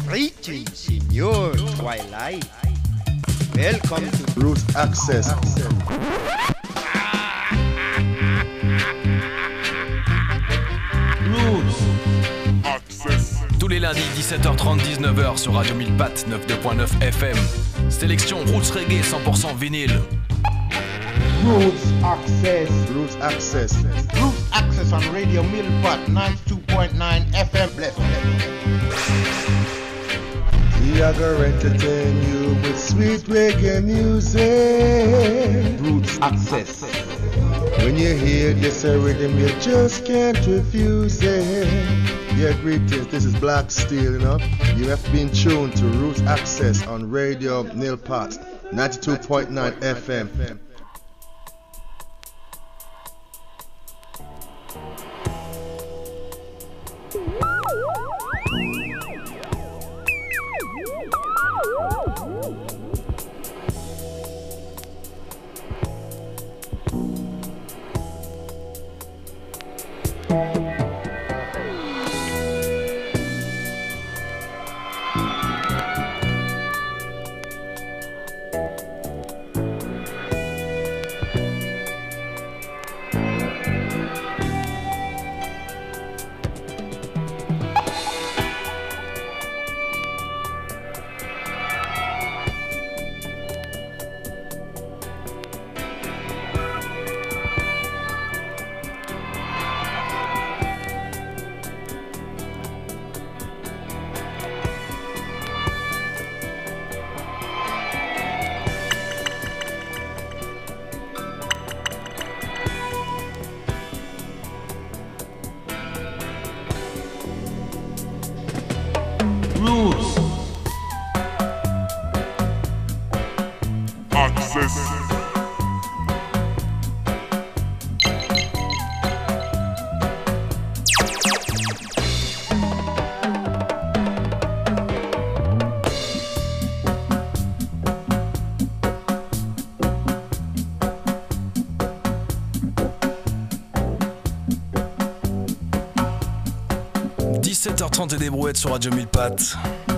Greetings in your twilight. Welcome to Roots Access. Roots Access. Tous les lundis 17h30 19h sur Radio 1000 Pattes 92.9 FM. Sélection Roots Reggae 100% vinyle. Roots Access. Roots Access. Roots Access on Radio 1000 Pattes 92.9 FM. Bless. We are gonna entertain you with sweet reggae music. Roots Access. When you hear this rhythm, you just can't refuse it. Yeah, greetings. This is Black Steel, you know. You have been tuned to Roots Access on Radio Nil Pot 92.9 FM. Roots Access. 17h30 et des brouettes sur Radio 1000 Pattes.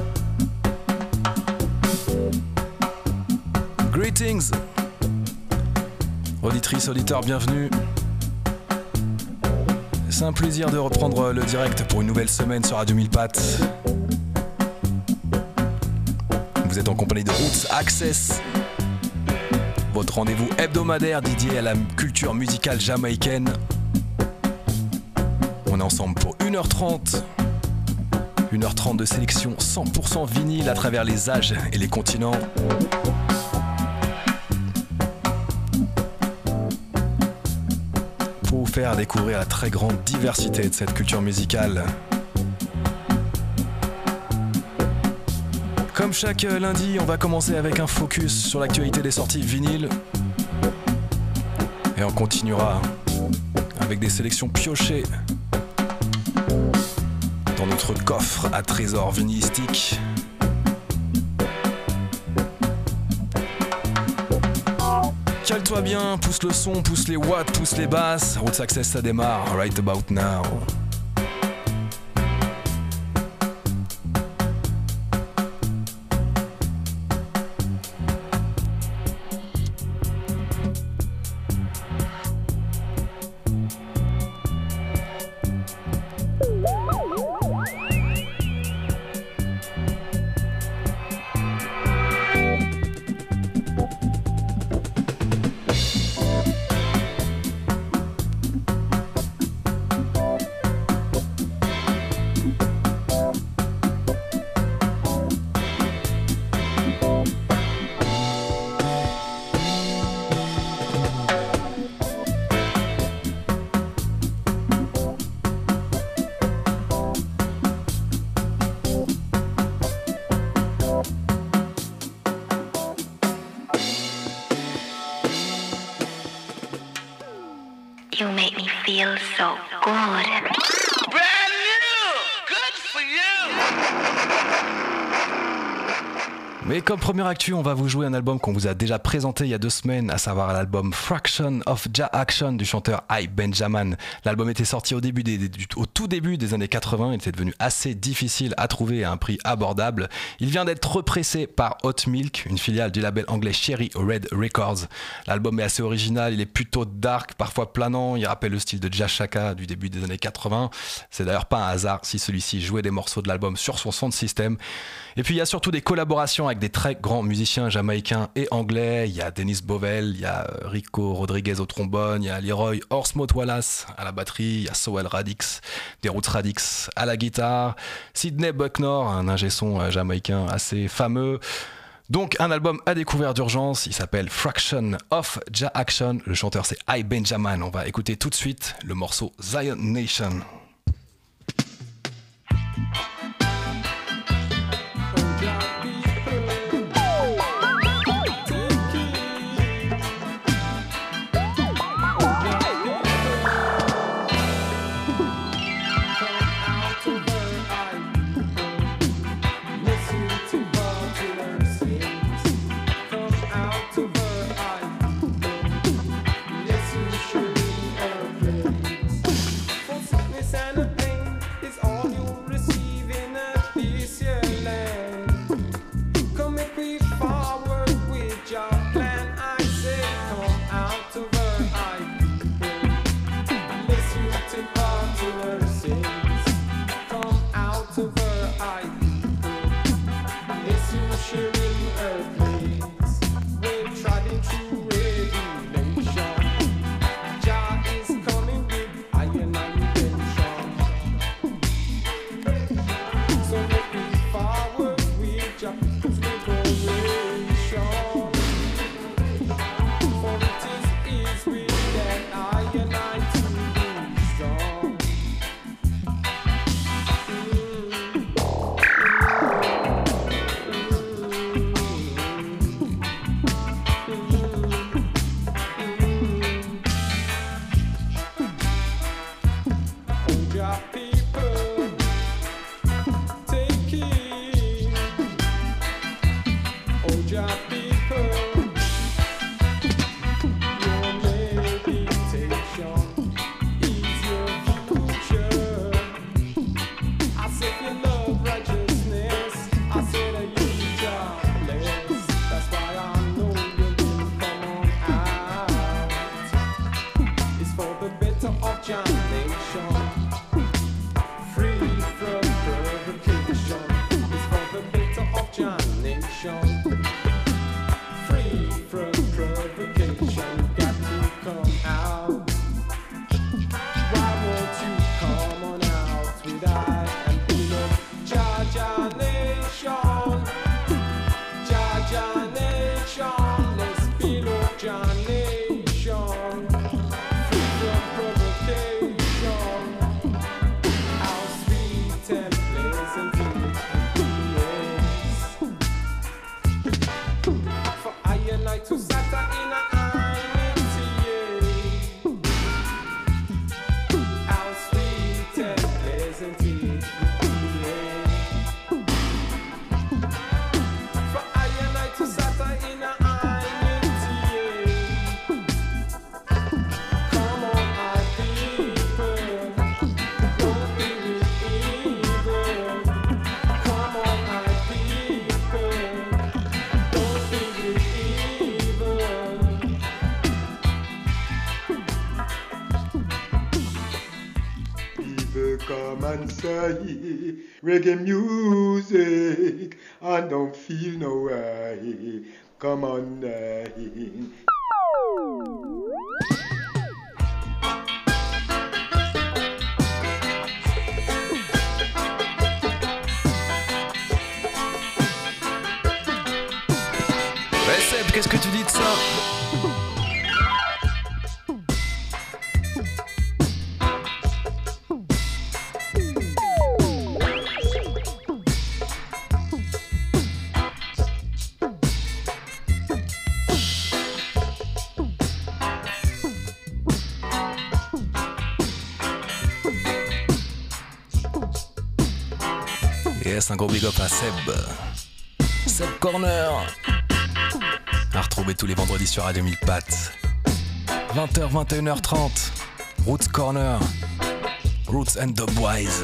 Greetings. Auditrices, auditeurs, bienvenue. C'est un plaisir de reprendre le direct pour une nouvelle semaine sur Radio 1000 Pattes. Vous êtes en compagnie de Roots Access, votre rendez-vous hebdomadaire dédié à la culture musicale jamaïcaine. On est ensemble pour 1h30. 1h30 de sélection 100% vinyle à travers les âges et les continents. Pour vous faire découvrir la très grande diversité de cette culture musicale. Comme chaque lundi, on va commencer avec un focus sur l'actualité des sorties vinyles. Et on continuera avec des sélections piochées dans notre coffre à trésors vinylistiques. Cale-toi bien, pousse le son, pousse les watts, pousse les basses. Roots Access, ça démarre right about now. You make me feel so good. Brand new! Good for you! Mais comme première actu, on va vous jouer un album qu'on vous a déjà présenté il y a 2 semaines, à savoir l'album Fraction of Jah Action du chanteur I Benjamin. L'album était sorti au tout début des années 80, il était devenu assez difficile à trouver à un prix abordable. Il vient d'être repressé par Hot Milk, une filiale du label anglais Cherry Red Records. L'album est assez original, il est plutôt dark, parfois planant, il rappelle le style de Jah Shaka du début des années 80. C'est d'ailleurs pas un hasard si celui-ci jouait des morceaux de l'album sur son sound system. Et puis il y a surtout des collaborations avec des très grands musiciens jamaïcains et anglais. Il y a Dennis Bovell, il y a Rico Rodriguez au trombone, il y a Leroy Horsmouth Wallace à la batterie, il y a Sowell Radix, des Roots Radix à la guitare, Sidney Bucknor, un ingé-son jamaïcain assez fameux. Donc un album à découvrir d'urgence, il s'appelle Fraction of Jah Action. Le chanteur c'est I Benjamin. On va écouter tout de suite le morceau Zion Nation. Reggae music, I don't feel no way. Come on, Seb, qu'est-ce que tu dis de ça? Yes, un gros big up à Seb. Sub Corner. À retrouver tous les vendredis sur Radio 1000 Pattes. 20h, 21h30. Roots Corner. Roots and Dubwise.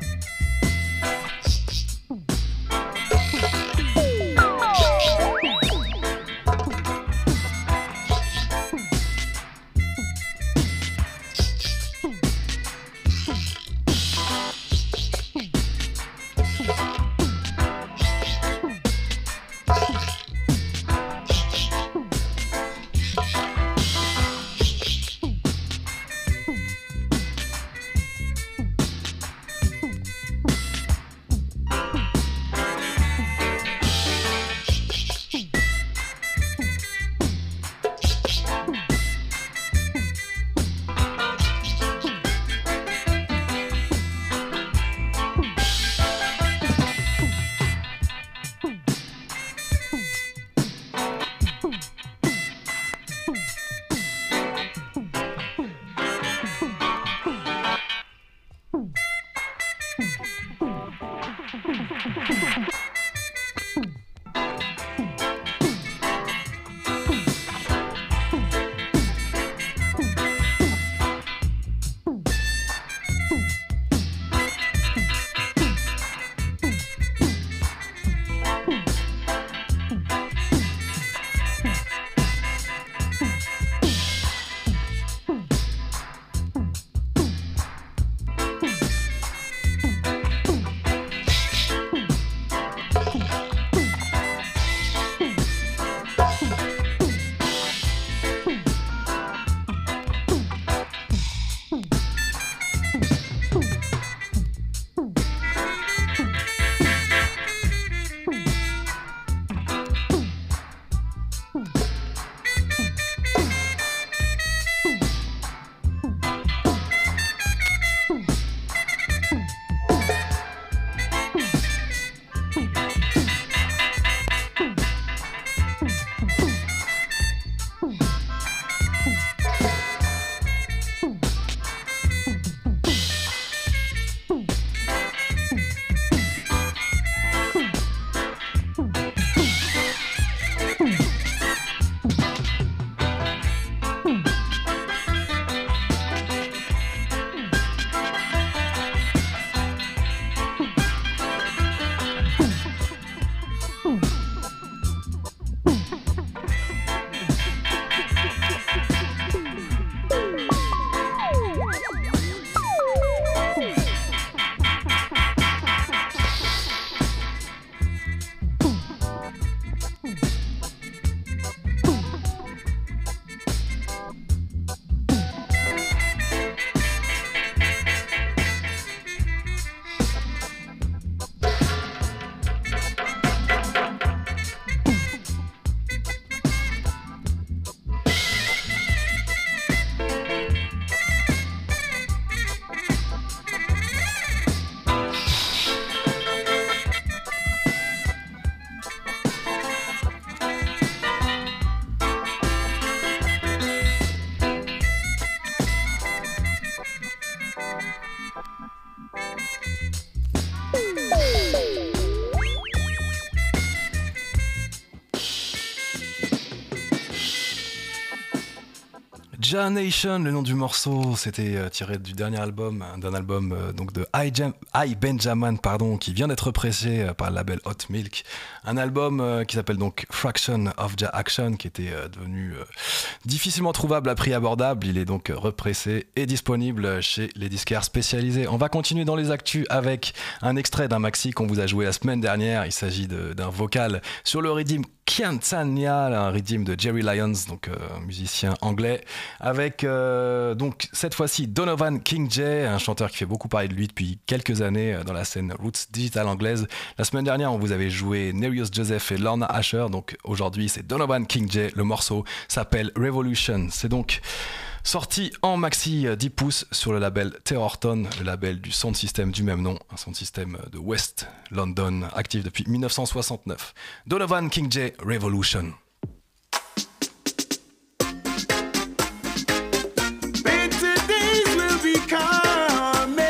Ja Nation, le nom du morceau, c'était tiré du dernier album, d'un album donc de I Benjaman, pardon, qui vient d'être pressé par le label Hot Milk. Un album qui s'appelle donc Fraction of Ja Action, qui était devenu difficilement trouvable à prix abordable. Il est donc repressé et disponible chez les disquaires spécialisés. On va continuer dans les actus avec un extrait d'un maxi qu'on vous a joué la semaine dernière. Il s'agit d'un vocal sur le rythme Kiantania, un rythme de Jerry Lyons, donc musicien anglais, avec donc cette fois-ci Donovan King J, un chanteur qui fait beaucoup parler de lui depuis quelques années dans la scène roots digital anglaise. La semaine dernière, on vous avait joué Nereus Joseph et Lorna Asher, donc aujourd'hui c'est Donovan King J. Le morceau s'appelle Revolution. C'est donc sorti en maxi 10 pouces sur le label Terrorton, le label du sound system du même nom, un sound system de West London, actif depuis 1969. Donovan King J, Revolution.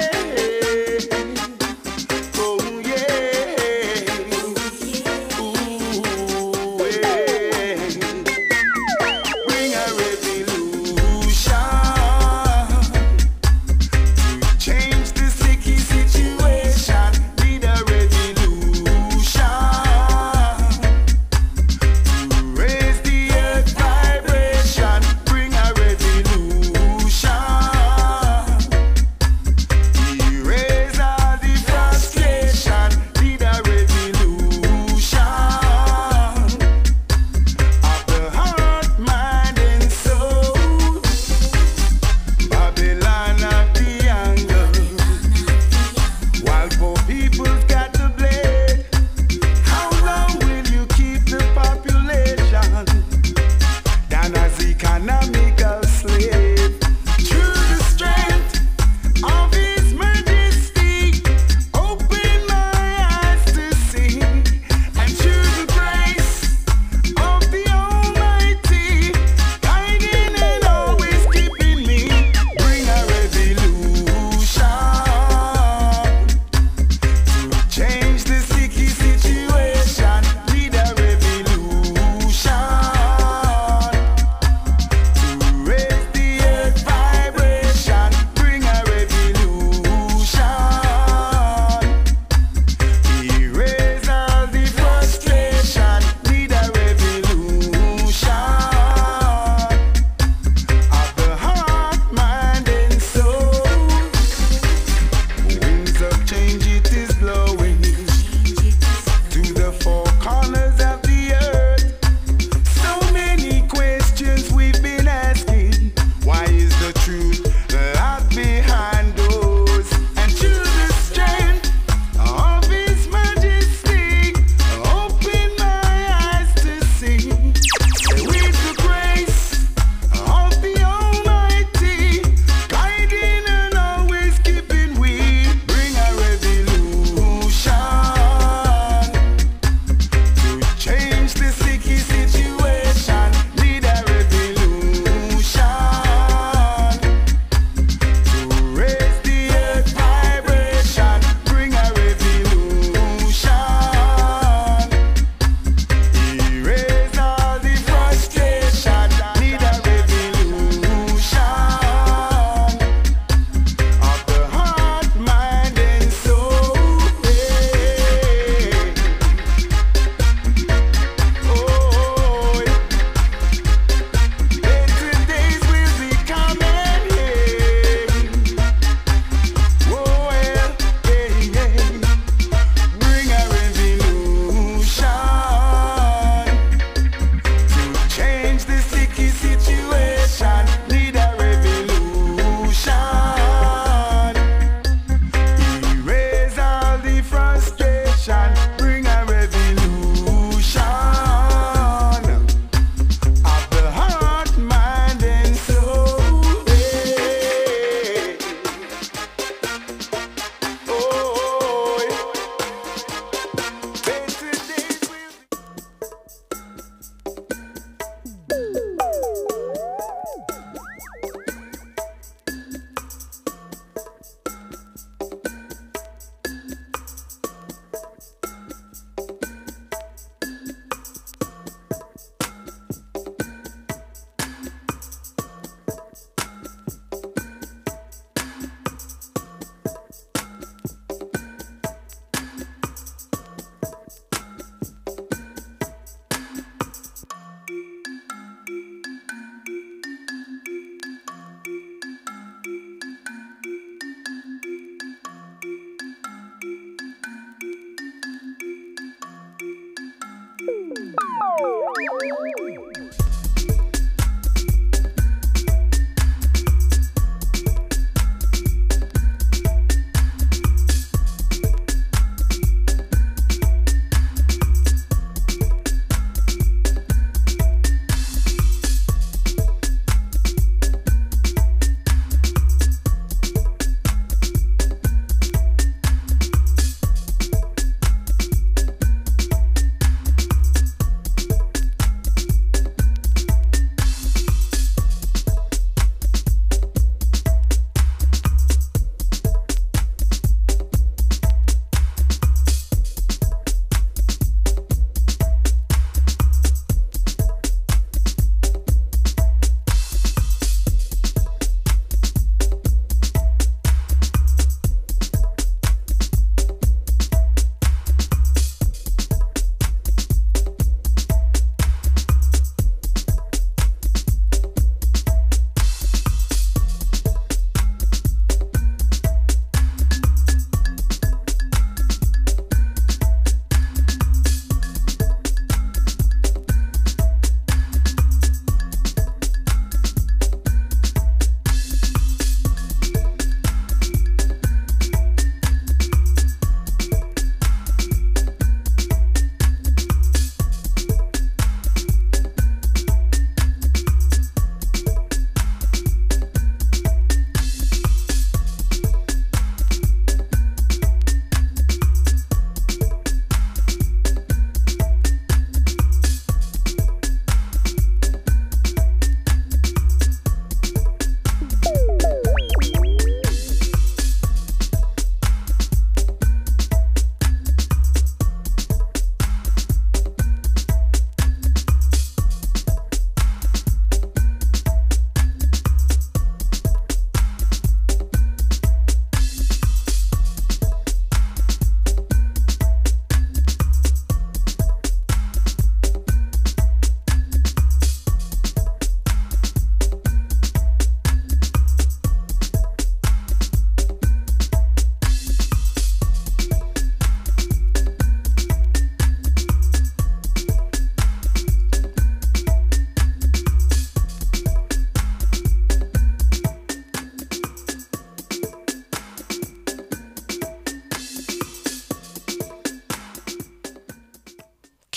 Ooh.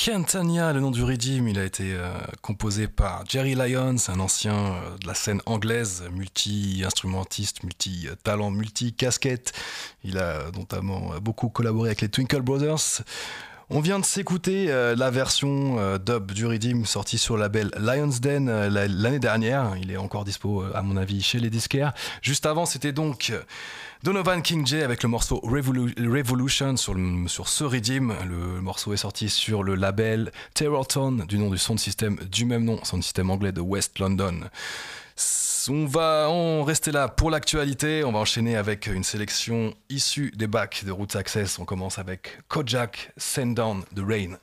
Quintania, le nom du rhythm, il a été composé par Jerry Lyons, un ancien de la scène anglaise, multi-instrumentiste, multi-talent, multi-casquette. Il a notamment beaucoup collaboré avec les Twinkle Brothers. On vient de s'écouter la version dub du Rhythm sortie sur le label Lion's Den l'année dernière. Il est encore dispo, à mon avis, chez les disquaires. Juste avant, c'était donc Donovan King J avec le morceau Revolution sur ce Rhythm. Le morceau est sorti sur le label Terrorton, du nom du sound system du même nom, sound system anglais de West London. On va en rester là pour l'actualité. On va enchaîner avec une sélection issue des bacs de Roots Access. On commence avec Kojak, Send Down the Rain.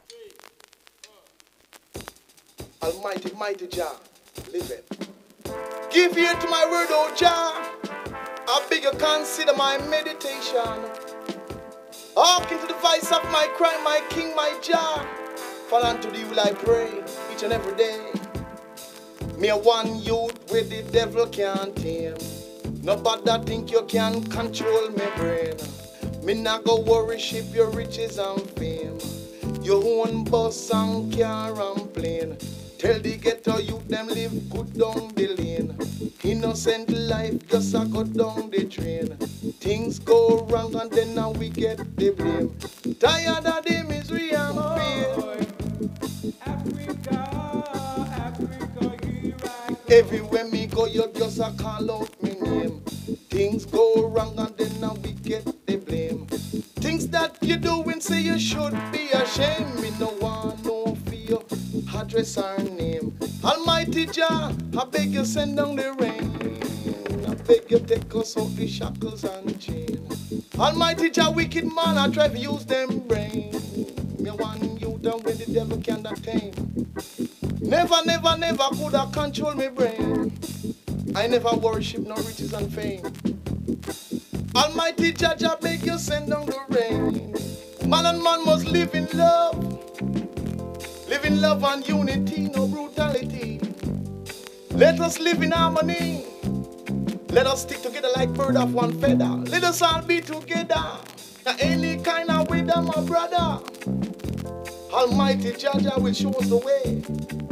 Almighty, mighty Jah, living. Give ear to my word, O Jah. I beg you consider my meditation. Hearken to the voice of my cry, my King, my Jah. For unto thee will I pray each and every day. Me a one youth where the devil can't tame. Nobody think you can control my brain. Me not go worship your riches and fame. Your own bus and car and plane. Tell the ghetto youth them live good down the lane. Innocent life just a go down the drain. Things go wrong and then now we get the blame. Tired of the misery and pain. Everywhere me go, you just a call out me name. Things go wrong and then now we get the blame. Things that you doing say you should be ashamed. Me no want no fear, address our name. Almighty Jah, I beg you send down the rain. I beg you take us out the shackles and chain. Almighty Jah, wicked man, I try to use them brain. Me want you down when the devil cannot tame. Never, never, never could I control my brain. I never worship no riches and fame. Almighty Judge, I beg you send down the rain. Man and man must live in love. Live in love and unity, no brutality. Let us live in harmony. Let us stick together like bird of one feather. Let us all be together. Any kind of weather, my brother. Almighty Judge, I will show us the way.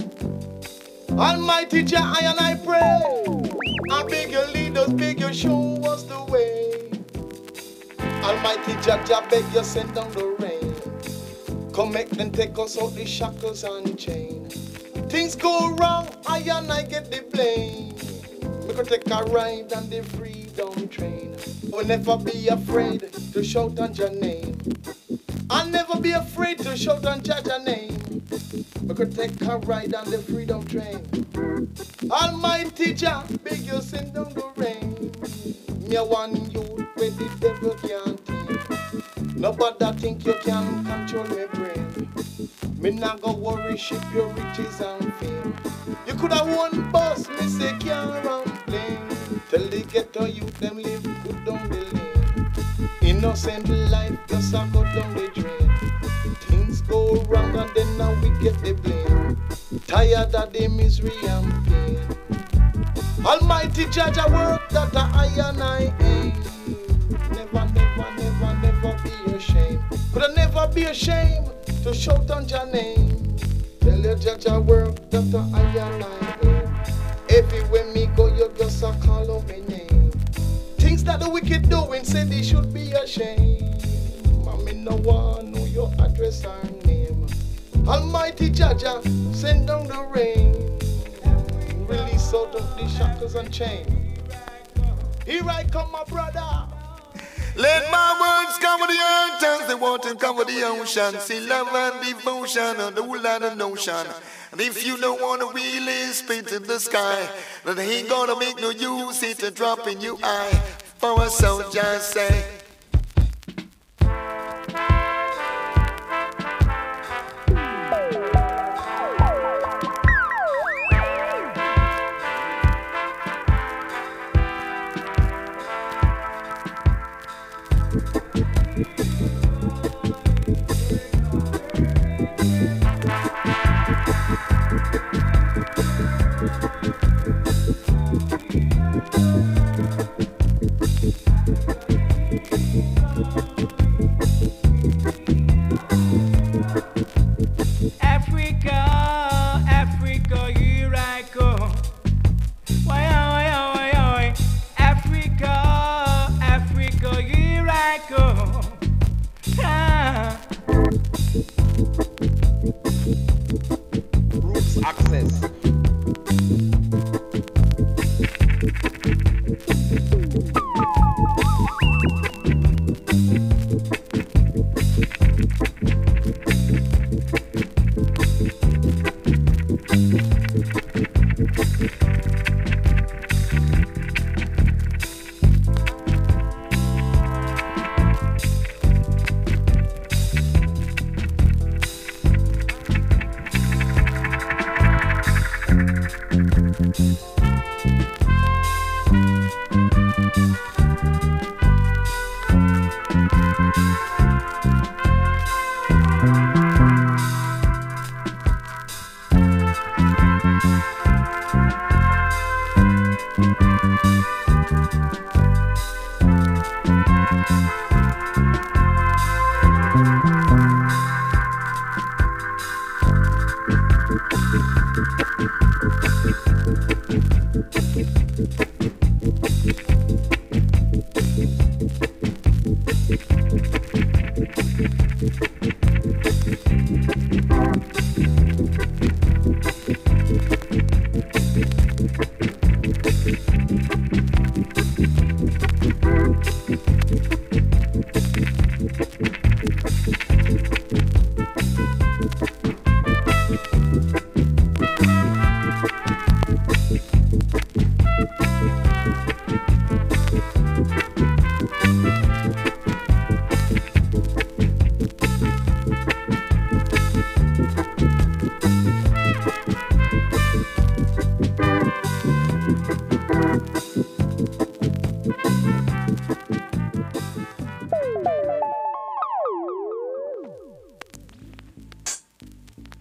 Almighty Jah, I and I pray. I beg your leaders, beg you show us the way. Almighty Jah, Jah beg you send down the rain. Come make them take us out the shackles and chain. Things go wrong, I and I get the blame. We could take a ride on the freedom train. We'll never be afraid to shout on your name. I'll never be afraid to shout on Jah name. We could take a ride on the freedom train. Almighty Jah, beg you send down the rain. Me a one youth where the devil can't take. Nobody think you can control my brain. Me not go worship your riches and fame. You could have one bus, me say car and plane. Tell the ghetto youth them live good down the lane. Innocent life just a go down the drain. Things go wrong and then now we get the blame. Tired of the misery and pain. Almighty Judge, I work that I and I aim. Never, never, never, never be ashamed. Could I never be ashamed to shout on your name. Tell your Judge I work that I and I aim. Everywhere me go, you just a call out my name. Things that the wicked doing say they should be ashamed. Me no one know your address and name. Almighty Jaja, send down the rain. Release out of the shackles and chains. Here I come, my brother. Let my words cover the earth as the water cover the ocean. See love and devotion on the whole lot of notion. And if you don't want to really spit in the sky, then ain't gonna make no use it to drop in your eye. For a soldier say.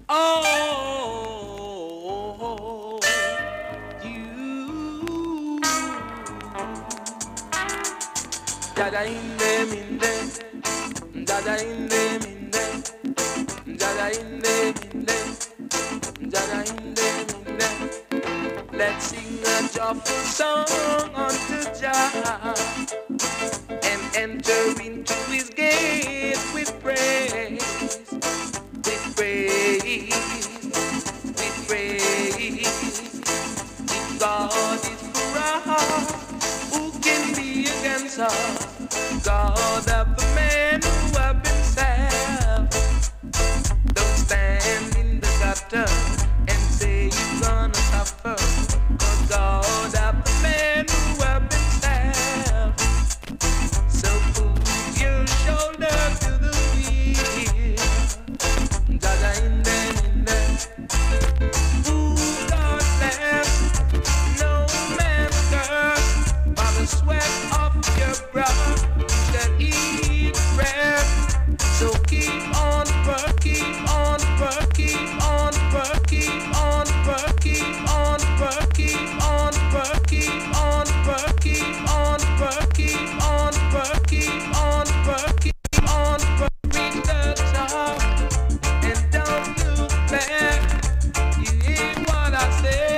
Oh, you. Dada in them in them. Dada in them in them. Dada in them in them. Dada in them in them. Let's sing a joyful song unto Jah and enter into His gate with praise, with praise, with praise. If God is for us, who can be against us? God of the men who have been saved. Don't stand in the gutter and say you're gonna suffer. Cause God of the men who have been saved. So put your shoulder to the wheel. Dada in there. Ooh, God bless. No man curse. By the sweat of your brow that eat bread. So keep on work, keep on work, keep on work, keep on work, keep on work, keep on work, keep on work, keep on work, keep on work, keep on work, keep on work, reach the top and don't look back. You hear what I say?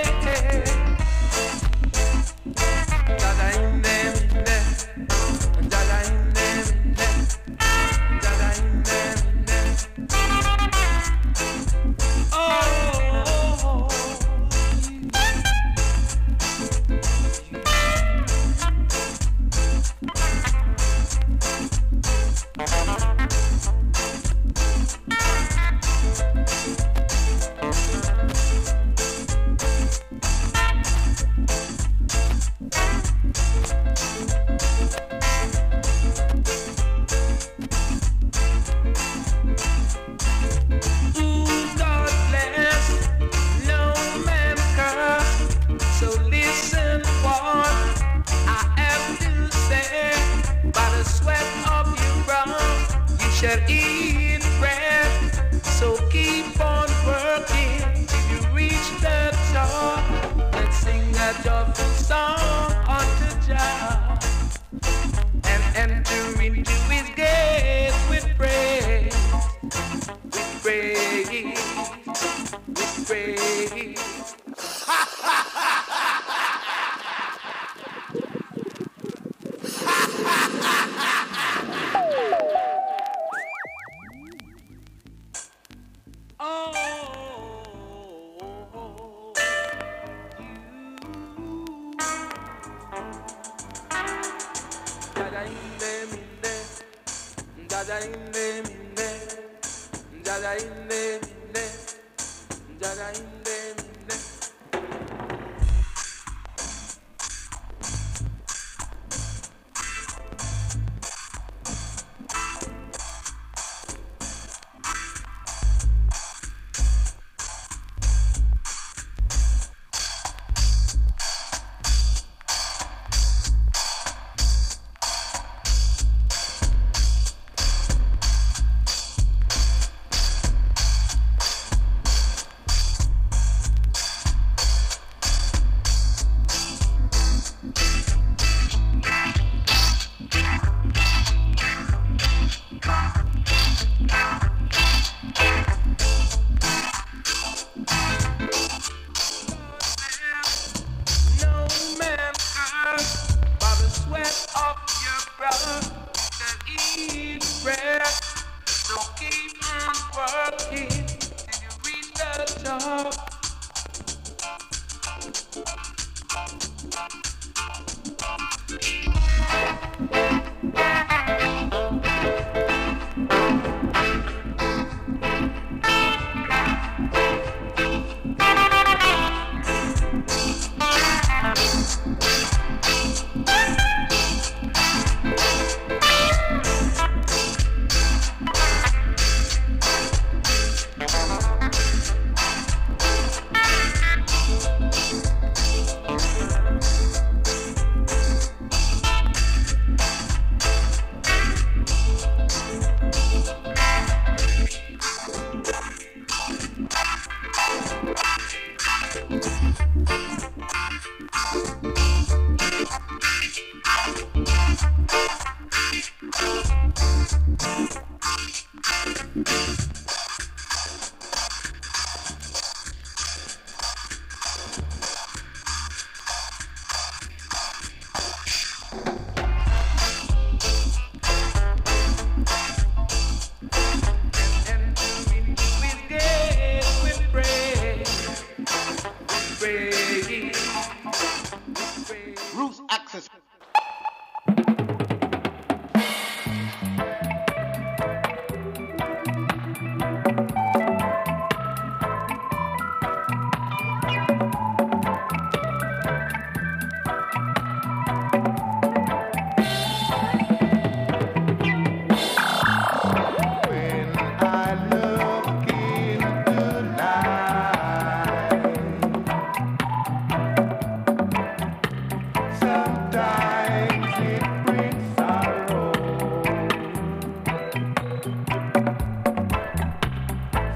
Dada in them, dada in them, dada in them. Oh. Shall eat bread, so keep on working till you reach the top. Let's sing a joyful song unto Jah and enter into His gate with praise, with praise, with praise.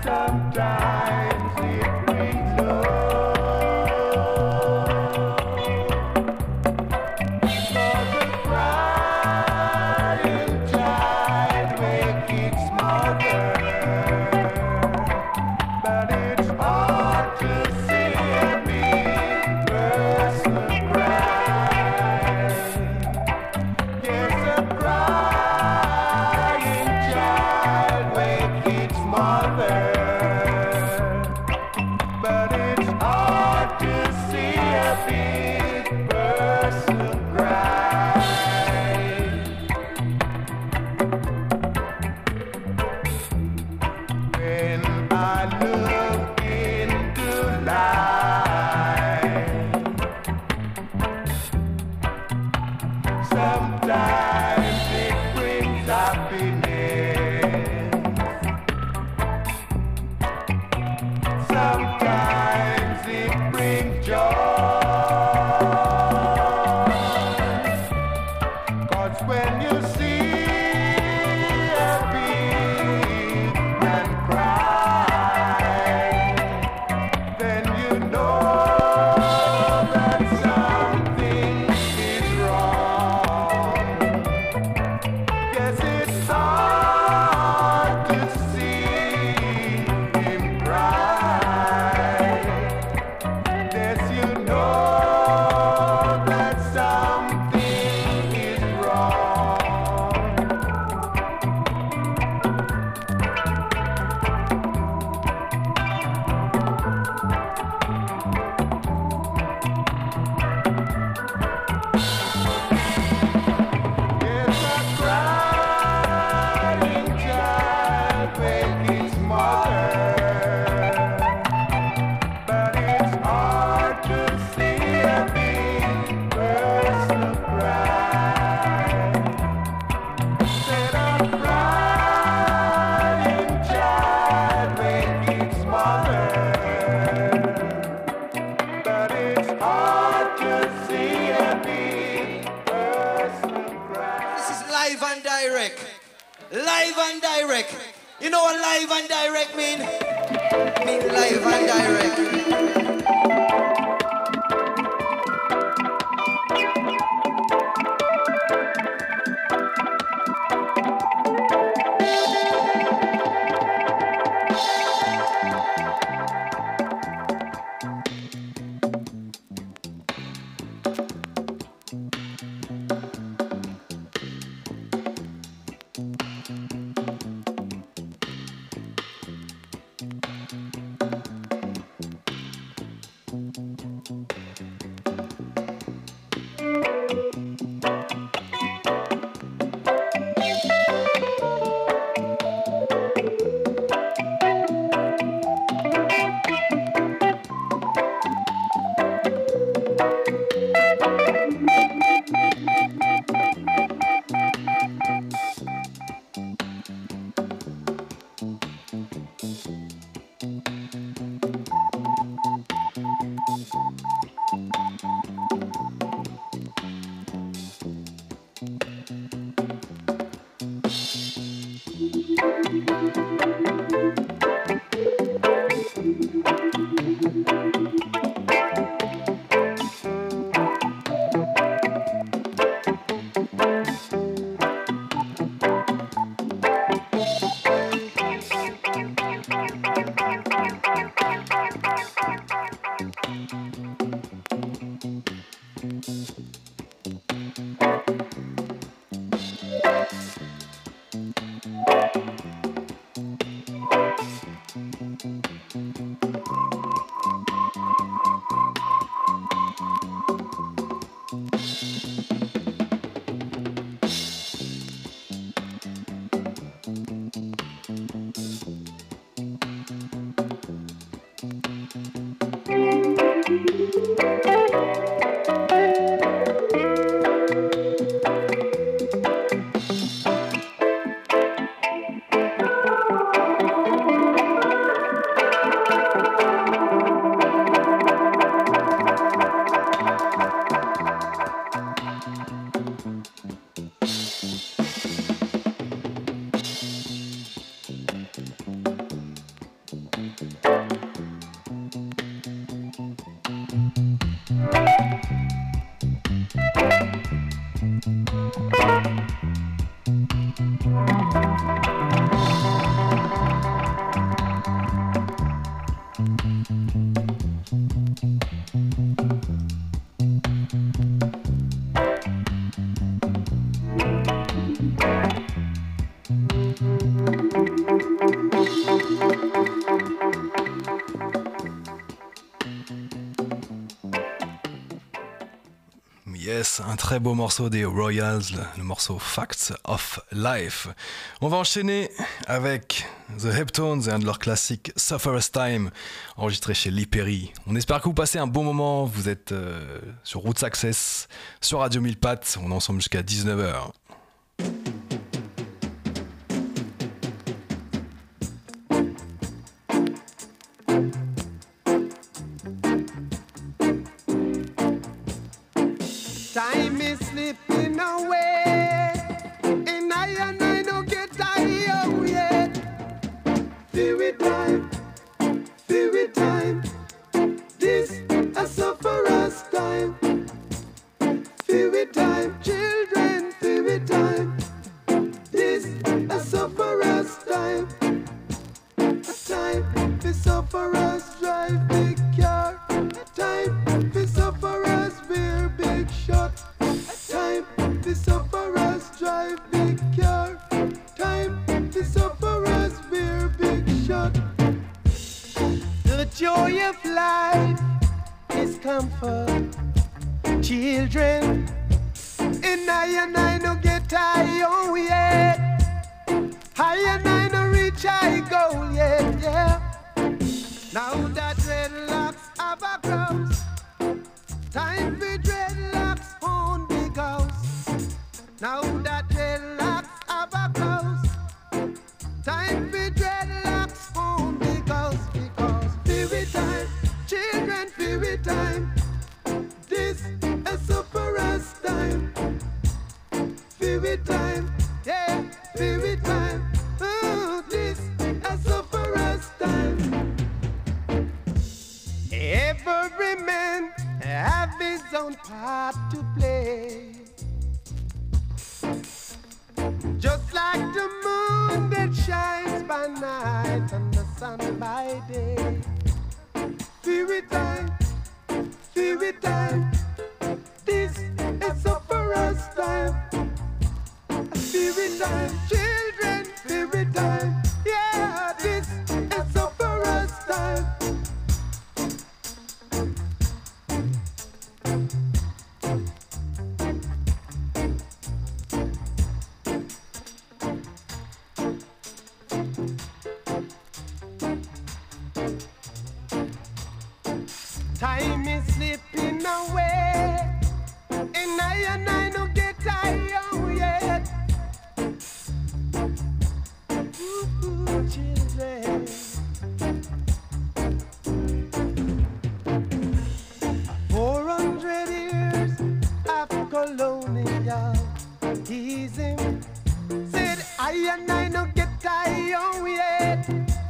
sometimes it brings love. Cause a crying child wakes its mother, but it's hard to see a big person cry. Yes, a crying child wakes its mother, but it's hard to see a big person cry. When I look into life, sometimes it brings happiness, sometimes it brings joy. 'Cause when you see a big man cry, then you know that something is wrong. Yes, it's hard to see him cry. Yes, you know that something is wrong. Yes, a crying child wakes its mother, but it's hard to see a big person cry. Said a crying child wakes its mother, but it's hard to see a big person cry. This is live and direct. Live and direct. You know what live and direct mean? Mean live and direct. Yes, un très beau morceau des Royals, le morceau Facts of Life. On va enchaîner avec The Heptones et un de leurs classiques Sufferer's Time, enregistré chez Lee Perry. On espère que vous passez un bon moment, vous êtes sur Roots Access, sur Radio Mille Pattes, on est ensemble jusqu'à 19h. Time is slipping away, and I don't get tired yet. Feel it time, this a sufferer's time. Feel it time, children, feel it time, this a sufferer's time. A time for sufferers drive big car, a time for sufferers wear big shot. Time the sufferers drive big car. Time the sufferers wear big shot. The joy of life is comfort, children. And I don't get tired yet. And I don't reach high goal yet, yeah. Now that dreadlocks have a cross, time for dreadlocks on big house. Now that dreadlocks have a close, time for dreadlocks on big house. Because fairy time, children, fairy time, this a sufferer's time. Fairy time, yeah, fairy time, oh, this a sufferer's time. Every man have his own part to play. Just like the moon that shines by night and the sun by day. Fairy time, this is sufferer's time. Fairy time, children, fairy time, yeah, this is sufferer's time. Time is slipping away, and I don't get tired yet. Ooh, children. 400 years of colonialism said I don't get tired yet.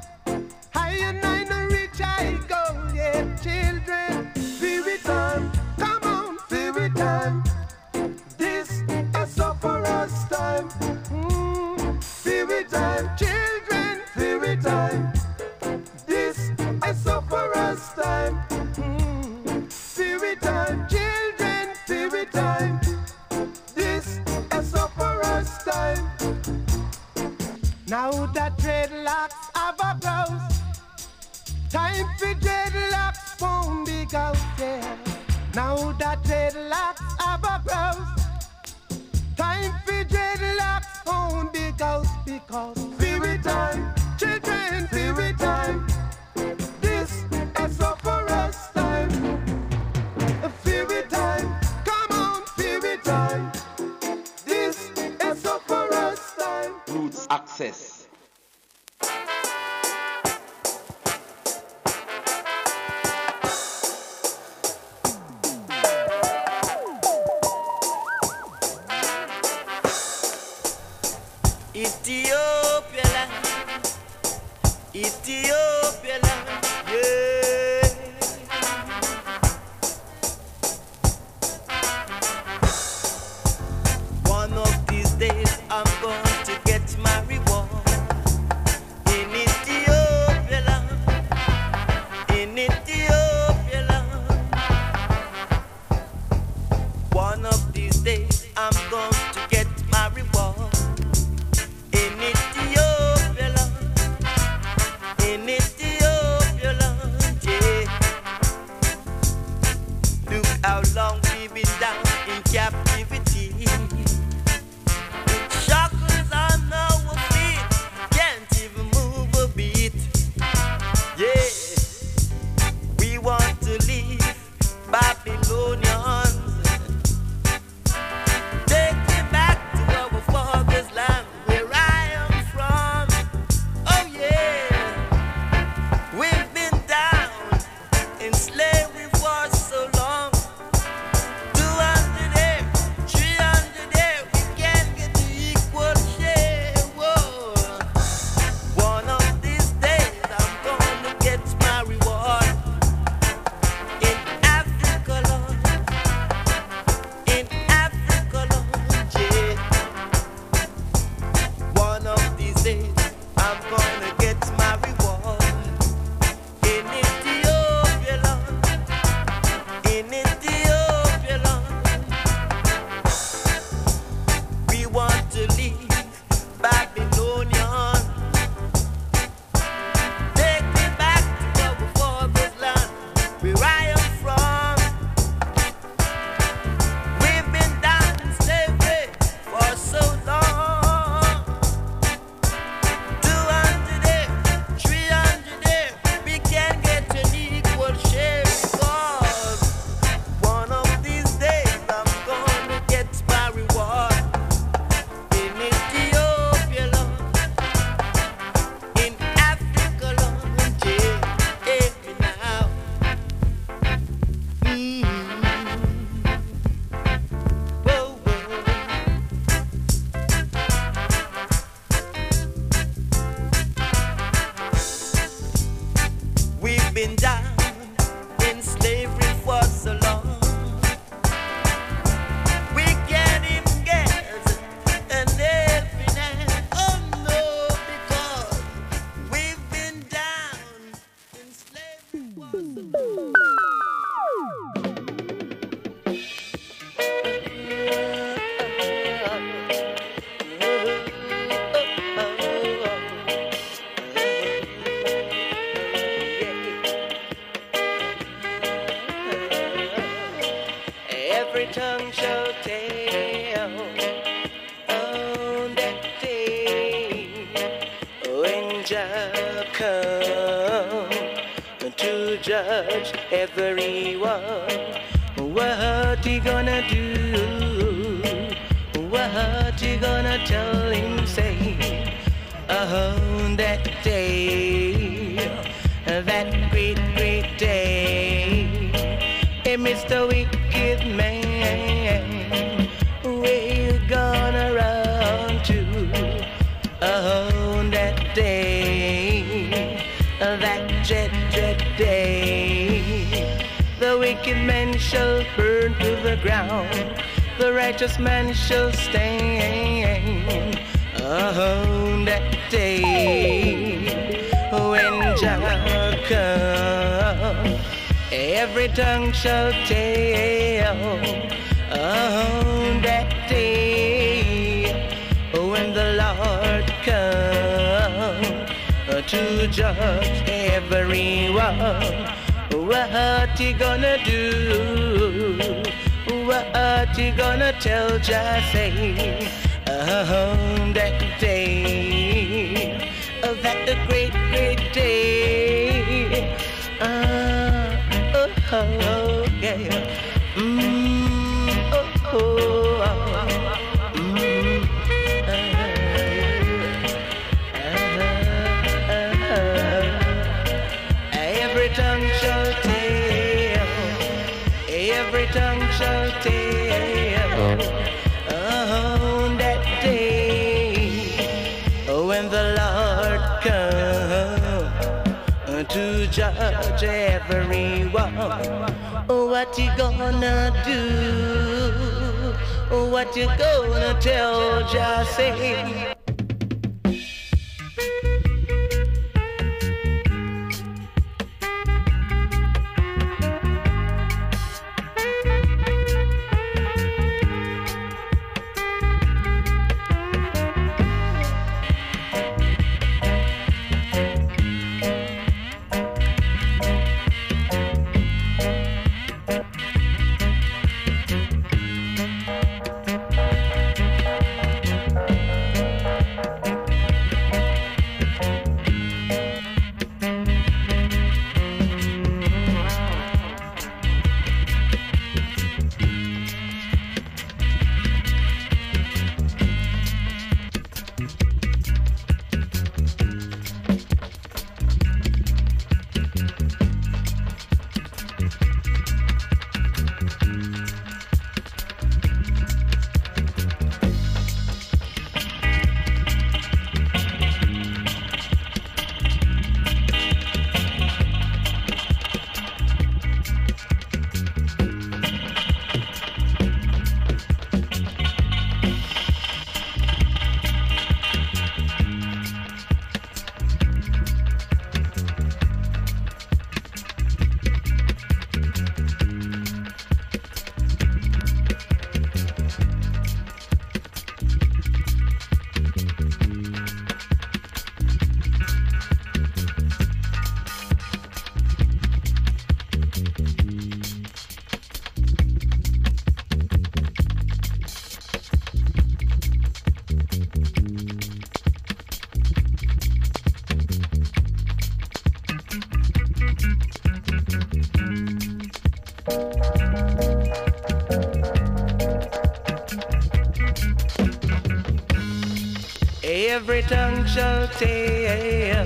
I don't reach I go yet, children. Fairy time, come on, fairy time. This is sufferer's time. Fairy time, children, fairy time. This is sufferer's time. Fairy time, children, fairy time. This is sufferer's time. Now that dreadlocks have a blouse, time for dreadlocks won't be out there. Now that dreadlocks have a blouse, time for dreadlocks won't be out. Because fairy time, children, fairy time, this is sufferer's time. Fairy time, come on, fairy time, this is sufferer's time. Roots Access. Ethiopia land, Ethiopia land, yeah. One of these days I'm going to get my reward in Ethiopia land, in Ethiopia land. One of these days I'm going to get my reward in Ethiopia land, in Ethiopia. We've been down in slavery for so long. We can't even get an helping hand. Oh no, because we've been down in slavery for so long. Every tongue shall tell on that day when Jah come to judge everyone. What he gonna do? What he gonna tell him? Say on that day, that great, great day. Hey, Mr. Wicked Man, where you gonna run to on that day, that dread, dread day? The wicked man shall burn to the ground, the righteous man shall stand on that day when Jah come. Every tongue shall tell on that day when the Lord come to judge everyone. What you gonna do? What you gonna tell Jah say on that day? That the great, great day. Oh, yeah. Every tongue shall tell, every tongue shall tell on that day when the Lord comes to judge everyone. What you gonna do? What you gonna tell Jah say? Every tongue shall tell.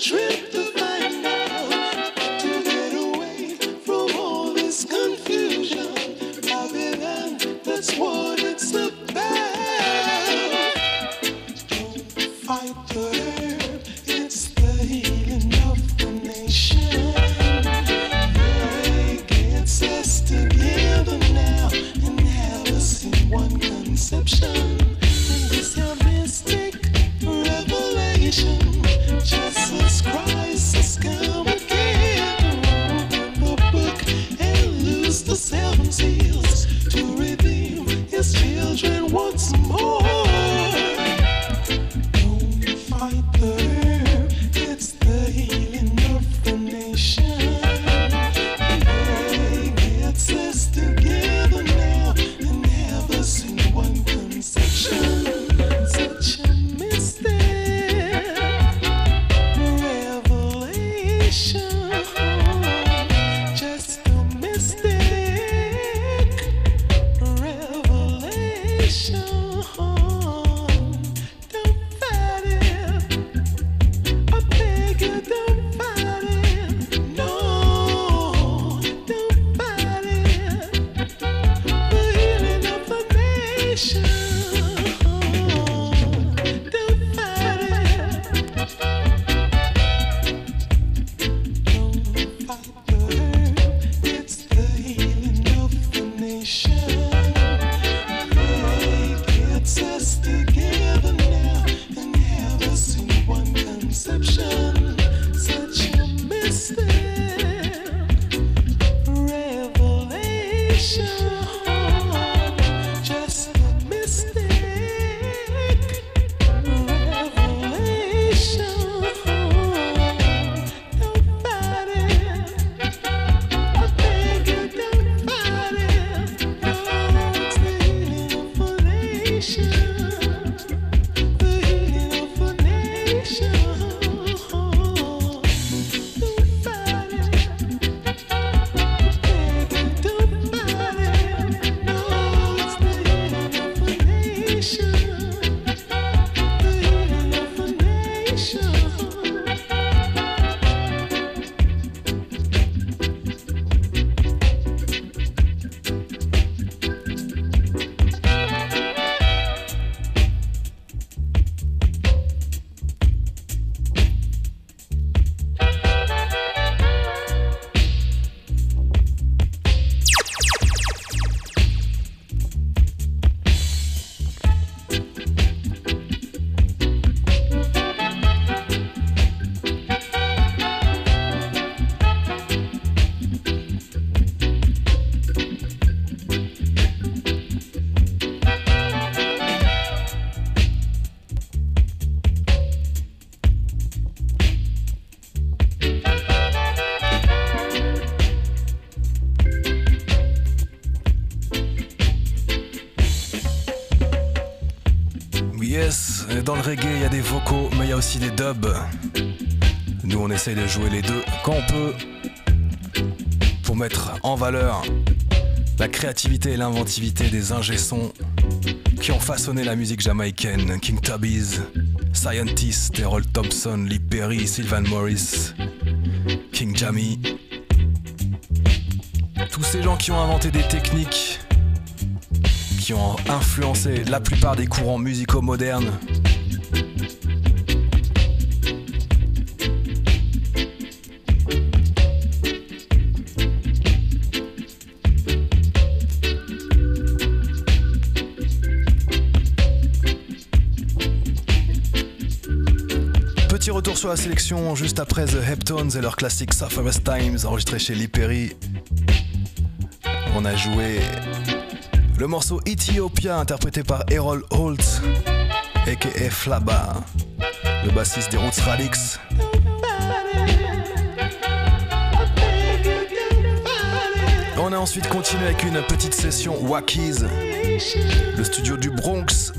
trip to find out, to get away from all this confusion. Babylon, that's what it's about. Don't fight the herb, it's the healing of the nation. They gets us together now and have us in one conception. And this your mystic revelation. Jesus Christ has come again. Open the book and loose the 7 seals to redeem his children once more. Don't fight the herb, it's the healing of the nation. They gets us together now and have us in one conception. Such a mystic revelation, just a mystic revelation. Don't fight it, I beg you, don't fight it. No, don't fight it. The healing of the nation. Don't fight it. Don't fight the herb, it's the healing of the nation. They gets us together now and have us in one conception. Such a mystic revelation, just a mystic revelation. Don't fight it, I beg you, don't fight it. No, it's the healing of the nation, the healing of the nation. Don't fight it, I beg you, don't fight it. No, it's the healing of the nation, the healing of the nation. Yes, dans le reggae, il y a des vocaux, mais il y a aussi des dubs. Nous, on essaye de jouer les deux quand on peut pour mettre en valeur la créativité et l'inventivité des ingé-sons qui ont façonné la musique jamaïcaine. King Tubby's, Scientist, Errol Thompson, Lee Perry, Sylvan Morris, King Jammy. Tous ces gens qui ont inventé des techniques qui ont influencé la plupart des courants musicaux modernes. Petit retour sur la sélection juste après The Heptones et leur classique Sufferest Times enregistré chez Lee Perry. On a joué le morceau Ethiopia interprété par Errol Holt aka Flaba, le bassiste des Roots Radix. On a ensuite continué avec une petite session Wackies, le studio du Bronx.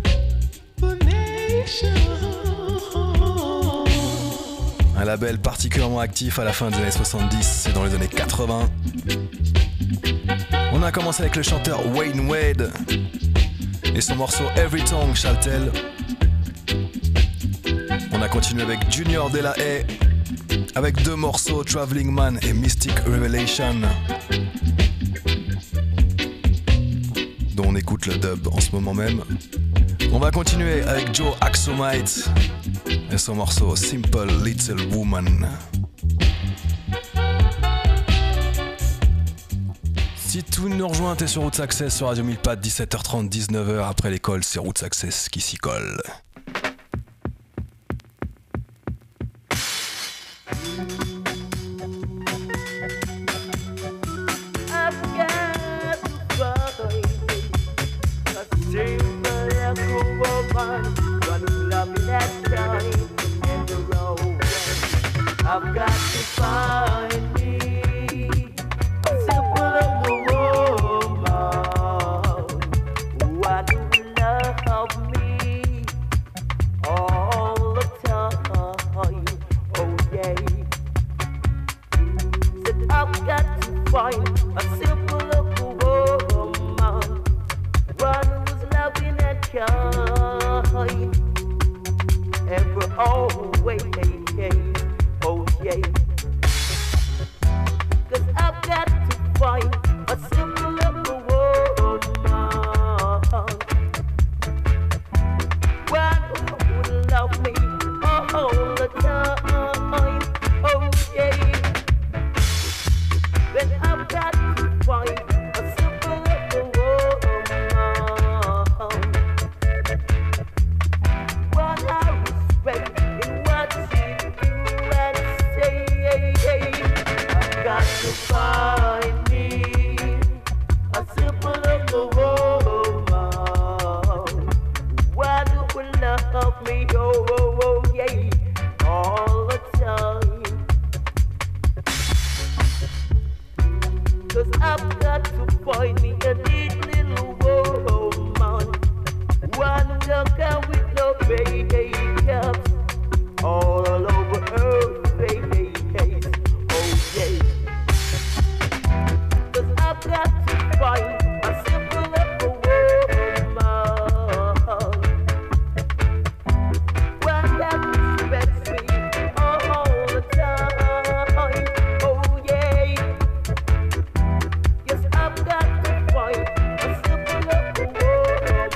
Un label particulièrement actif à la fin des années 70 et dans les années 80. On a commencé avec le chanteur Wayne Wade et son morceau Every Tongue Shall Tell. On a continué avec Junior De La Haye, avec deux morceaux, Traveling Man et Mystic Revelation, dont on écoute le dub en ce moment même. On va continuer avec Joe Axomite et son morceau Simple Little Woman. Si tu nous rejoins, t'es sur Roots Access sur Radio Milpat, 17h30, 19h après l'école, c'est Roots Access qui s'y colle. I've got to find me a simple little woman who will love me all the time. Oh yeah. Said I've got to find a simple little woman, one who's loving and kind, ever always. Oh yeah, 'cause I've got to find a simple little woman, one who will love me all the time. Oh yeah, then I've got to find a simple little woman, one I respect in what she got to find me a simple little woman, one who will love me, oh, oh, oh, yeah, all the time. 'Cause I've got to find me a neat little woman, one who don't come with no makeup all over her face. I've got to find a simple little woman, one that respects me all the time. Oh yeah, yes, I've got to find a simple little woman,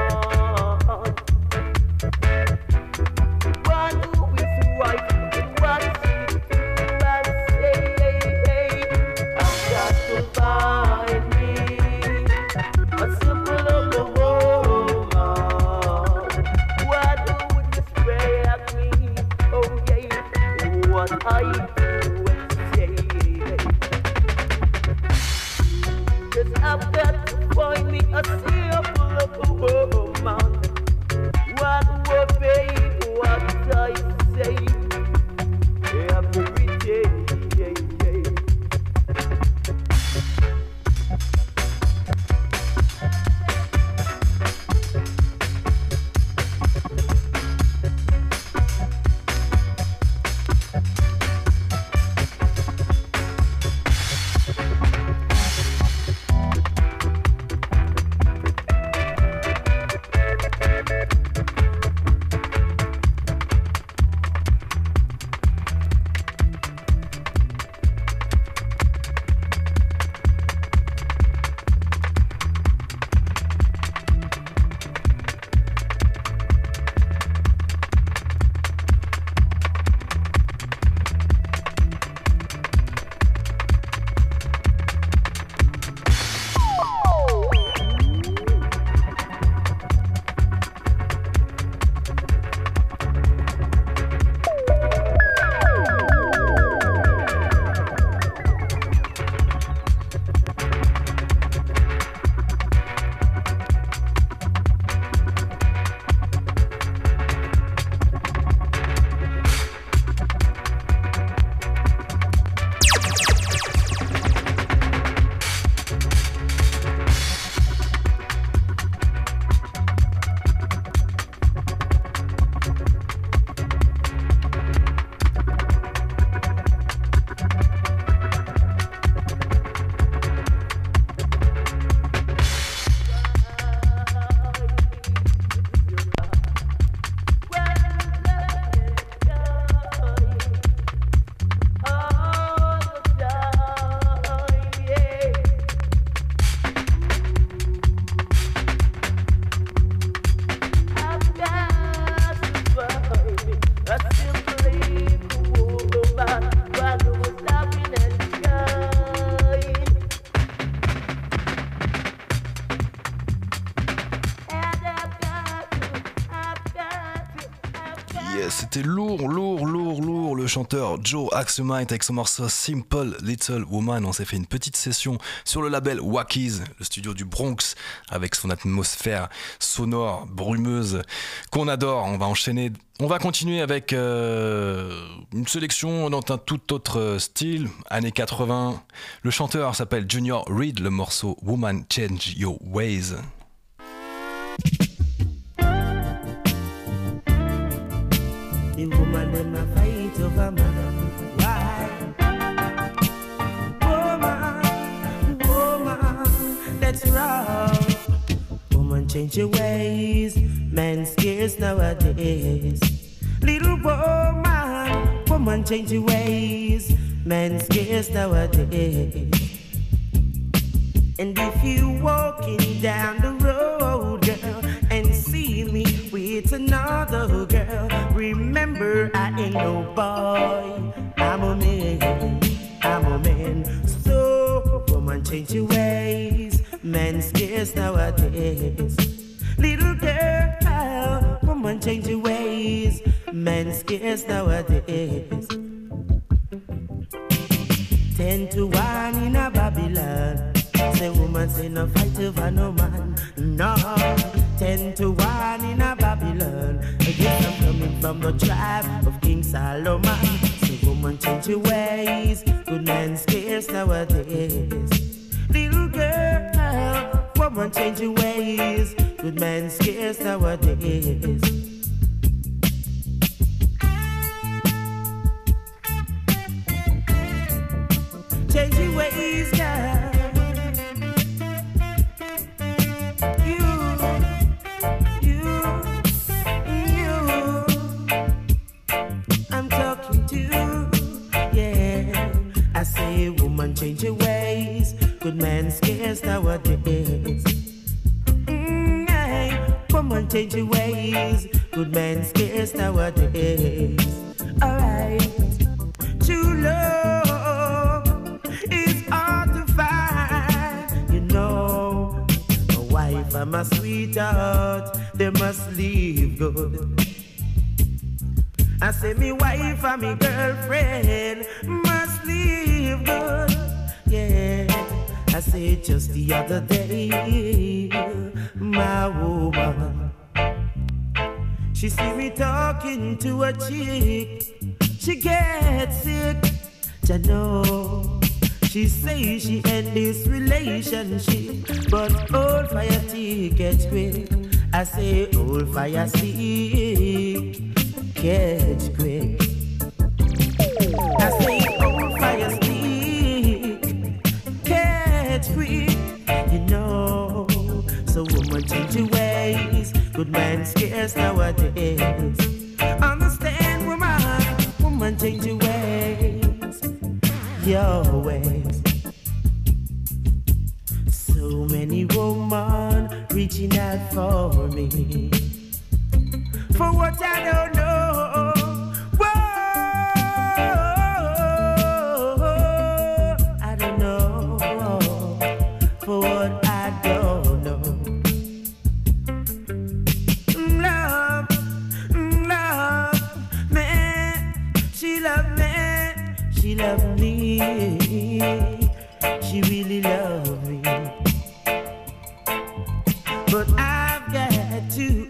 one who is right in what she do and say. I've got to find me a simple little woman, one who would respect me, oh yeah, what I do and say. 'Cause I've got to find me a simple little woman, one who will obey what I say every day. c'était lourd. Le chanteur Joe Axelmite avec son morceau Simple Little Woman. On s'est fait une petite session sur le label Wackies, le studio du Bronx, avec son atmosphère sonore, brumeuse, qu'on adore. On va enchaîner. On va continuer avec une sélection dans un tout autre style, années 80. Le chanteur s'appelle Junior Reid, le morceau Woman Change Your Ways. The woman them a fight over man. Why? Woman, that's wrong. Woman, change your ways. Man scarce nowadays. Little woman, change your ways. Man scarce nowadays. And if you walking down the road, girl, and see me with another girl, remember I ain't no boy, I'm a man. So, woman, change your ways, man scarce nowadays. Little girl, woman, change your ways, man scarce nowadays. 10 to 1 in a Babylon. Say woman say no fight over no man. No, 10 to 1 in a Babylon. Yes, I'm coming from the tribe of King Solomon. Say woman change your ways. Good man scarce nowadays. Little girl, woman change your ways. Good man scarce nowadays. Change your ways, girl. Change your ways, good man scarce nowadays. Hey, woman, change your ways, good man scarce nowadays. Alright, true love is hard to find. You know, a wife and my sweetheart, they must live good. I say me wife and me girlfriend must live good. Yeah, I said just the other day, my woman, she see me talking to a chick, she gets sick, you know. She say she end this relationship, but old fire stick quick. I say old fire stick catch quick. I say old fire stick catch quick. You know, so woman change your ways. Good man scarce nowadays. Understand, woman change your ways. Your ways. So many women reaching out for me, for what I don't know. Whoa, I don't know. For what I don't know. Love, man, she loved me. She loved me. She really loved me. But I've got to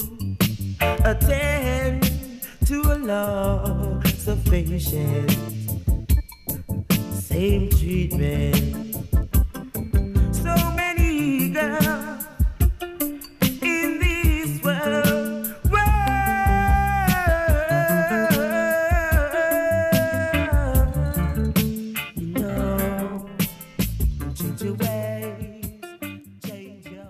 attend to a law sufficient, same treatment. So many girls in this world, you know, change your ways, change your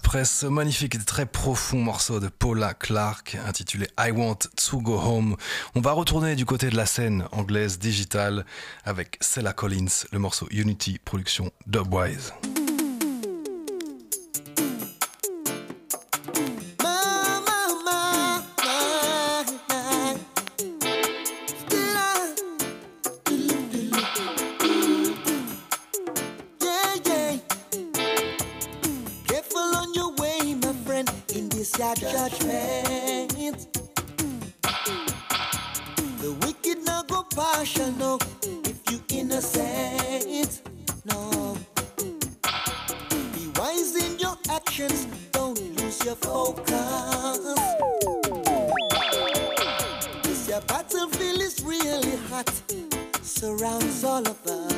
Après ce magnifique et très profond morceau de Paula Clark intitulé I Want to Go Home, on va retourner du côté de la scène anglaise digitale avec Cella Collins, le morceau Unity, production Dubwise. Judgment. The wicked now go partial, no. If you innocent, no. Be wise in your actions, don't lose your focus. This your battlefield is really hot, surrounds all of us.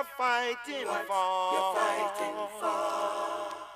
you're fighting for. You're fighting for.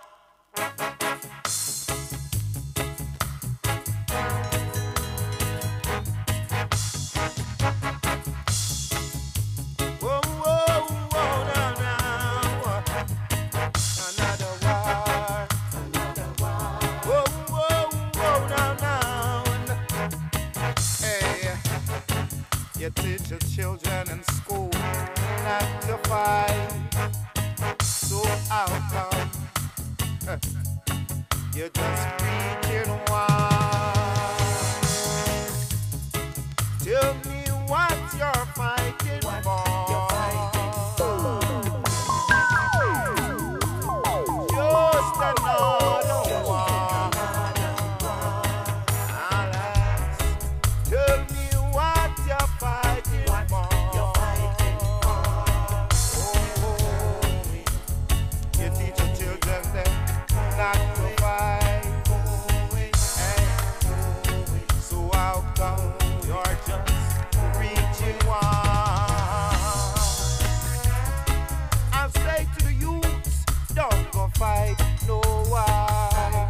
You teach your children in school not to fight. So how come you're just preaching why? Tell me what you're fighting for. Just another one. I'll ask. Tell me what you're fighting for. You teach your children then not to fight. So how come you're just reaching one? I'll say to the youths, don't go fight no one.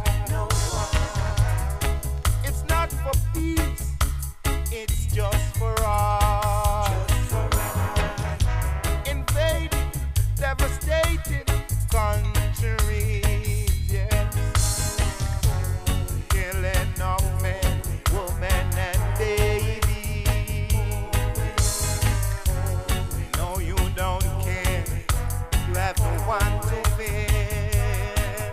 It's not for peace, it's just for us. Invading, devastating countries, yes. Killing of men, women and babies. No, you don't care. You have no one to fear.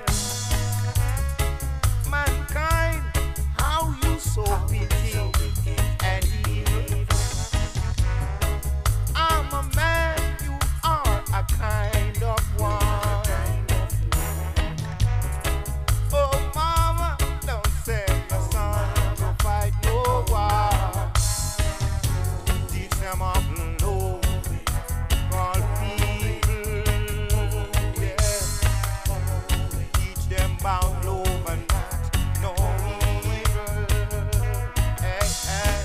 Mankind, how you so pity and evil. I'm a man, you are a kind of one. Oh, mama, don't send your son to fight no war. Teach them of love, call people, yeah. Teach them about love and not no evil. Hey, hey.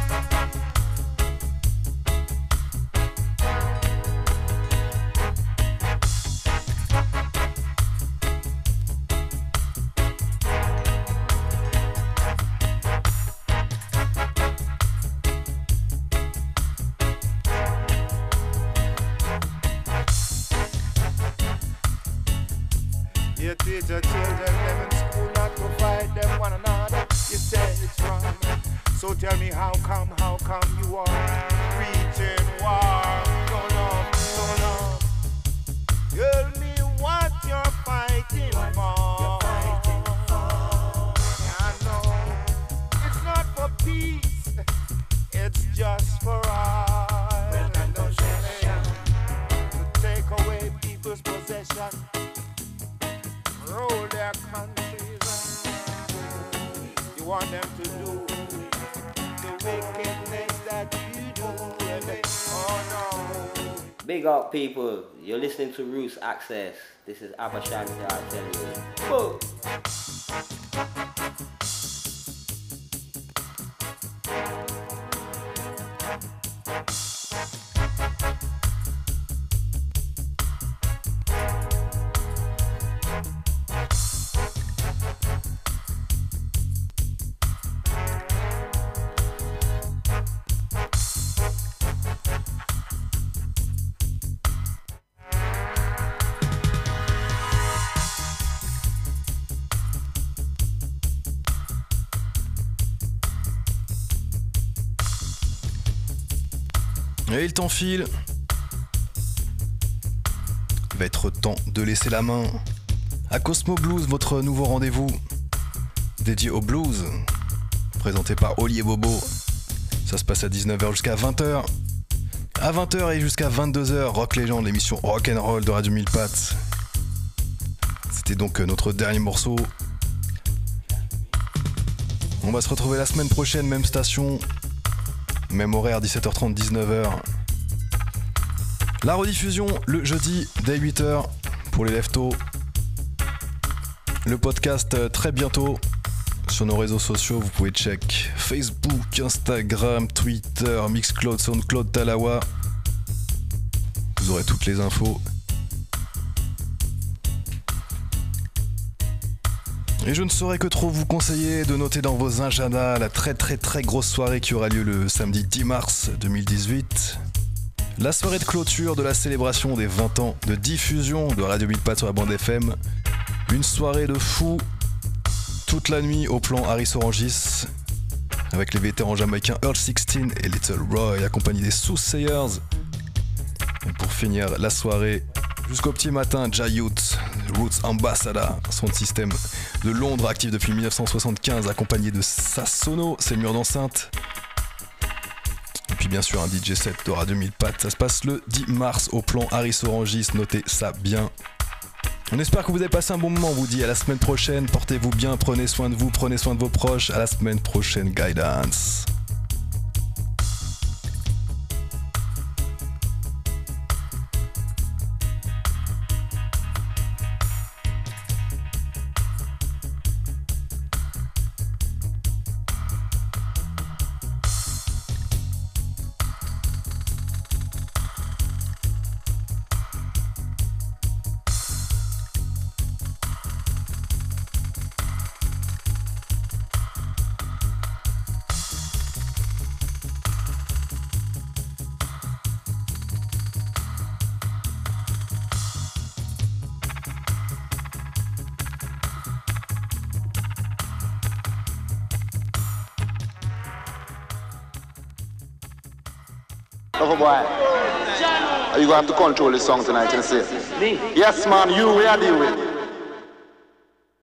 You teach your children them in school not to fight them one another. You say it's wrong. So tell me how come you are preaching war? So long. Tell me what you're fighting for. I know it's not for peace, it's just for us. To take away people's possession, rule their countries. You want them to do the wickedness that you do. Oh no. Big up, people. You're listening to Roots Access. This is Abba Shanti, I tell you. Boom. Et le temps file. Il va être temps de laisser la main à Cosmo Blues, votre nouveau rendez-vous dédié au blues, présenté par Oli et Bobo. Ça se passe à 19h jusqu'à 20h. À 20h et jusqu'à 22h, Rock Legend, l'émission Rock'n'Roll de Radio Mille Pattes. C'était donc notre dernier morceau. On va se retrouver la semaine prochaine, même station, même horaire, 17h30, 19h. La rediffusion le jeudi dès 8h pour les leftos. Le podcast très bientôt sur nos réseaux sociaux. Vous pouvez check Facebook, Instagram, Twitter, Mixcloud, Soundcloud, Talawa. Vous aurez toutes les infos. Et je ne saurais que trop vous conseiller de noter dans vos agendas la très grosse soirée qui aura lieu le samedi 10 mars 2018. La soirée de clôture de la célébration des 20 ans de diffusion de Radio Mille Pattes sur la bande FM. Une soirée de fou, toute la nuit au plan Harris Orangis, avec les vétérans jamaïcains Earl 16 et Little Roy, accompagnés des Soothsayers. Et pour finir la soirée, jusqu'au petit matin, Jayut, Roots Ambassador, son système de Londres actif depuis 1975, accompagné de Sassono, c'est le mur d'enceinte. Et puis bien sûr un DJ set de Radio Mille Pattes. Ça se passe le 10 mars au plan Harris Orangis, notez ça bien. On espère que vous avez passé un bon moment, on vous dit à la semaine prochaine, portez-vous bien, prenez soin de vous, prenez soin de vos proches, à la semaine prochaine, Guidance. Lover boy, are you going to have to control this song tonight, you see? Me? Yes, man, you, we are dealing with.